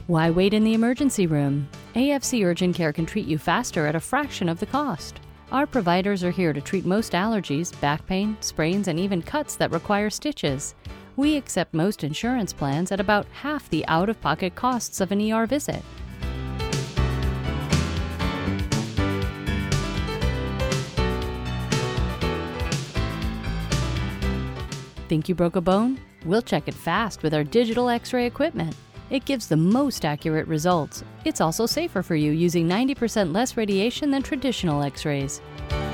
Why wait in the emergency room? AFC Urgent Care can treat you faster at a fraction of the cost. Our providers are here to treat most allergies, back pain, sprains, and even cuts that require stitches. We accept most insurance plans at about half the out-of-pocket costs of an ER visit. Think you broke a bone? We'll check it fast with our digital X-ray equipment. It gives the most accurate results. It's also safer for you, using 90% less radiation than traditional X-rays.